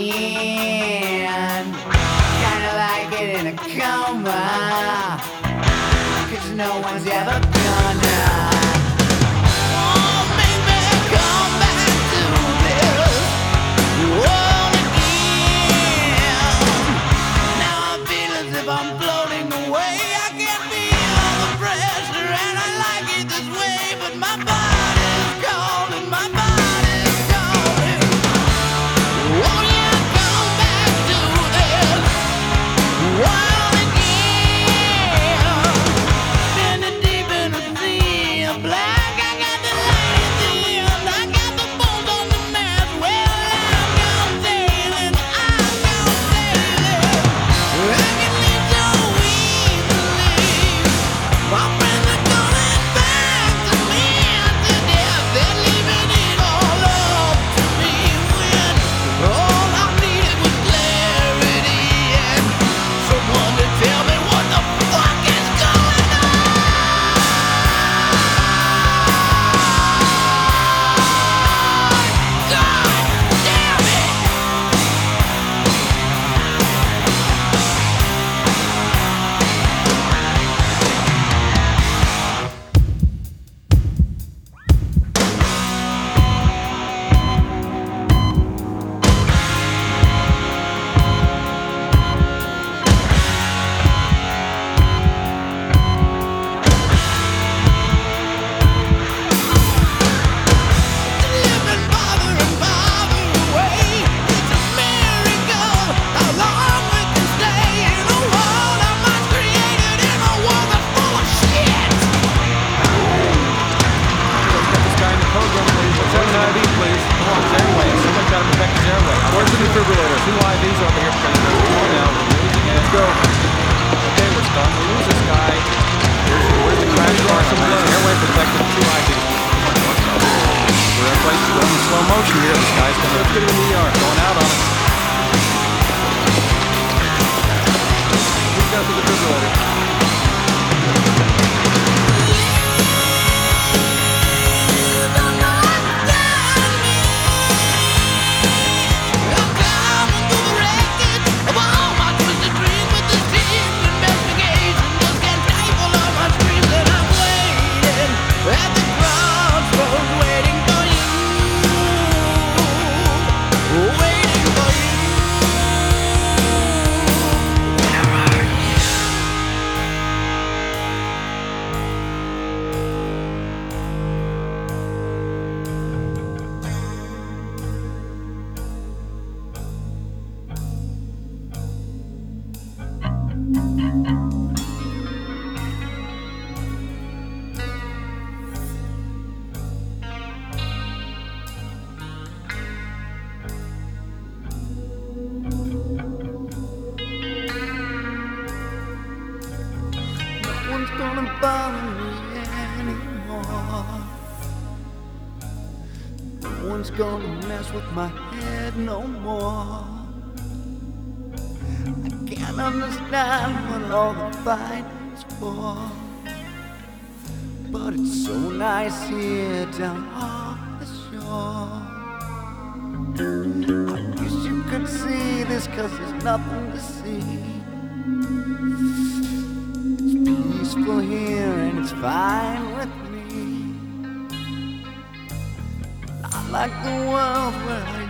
again. Kinda like it in a coma, 'cause no one's ever gonna. I'm floating away, I can feel the pressure, and I like it this way, but my body's calling, my body's calling. Won't you come back to this world again? Standing deep in a sea of black, I got the light at the end, I got the bones on the mast. Well, I'm gonna sailing, I'm gonna sailing. I can leave so easily. My friends are coming back to me after death. They're leaving it all up to me when all I needed was clarity and someone to tell me what the fuck is going on. God damn it! Live and bother away. It's a miracle how long we can stay in a world I might created in a world that's full of shit. Let's get this guy in the program, please. Let's have an IV, please. Come on, his airway. Someone's got to protect his airway. Where's the defibrillator? 2 IVs over here. Come on now. We're losing it. Let's go. Okay, we're starting to lose this guy. Where's the crash bar? His airway protected. 2 IVs. Everybody's going in slow motion here. This guy's going to get in the ER. Going out on it. Who's got the defibrillator? No one's gonna bother me anymore. No one's gonna mess with my head no more. I can't understand what all the fight is for, but it's so nice here down off the shore. I wish you could see this, 'cause there's nothing to see. It's peaceful here and it's fine with me. Not like the world where I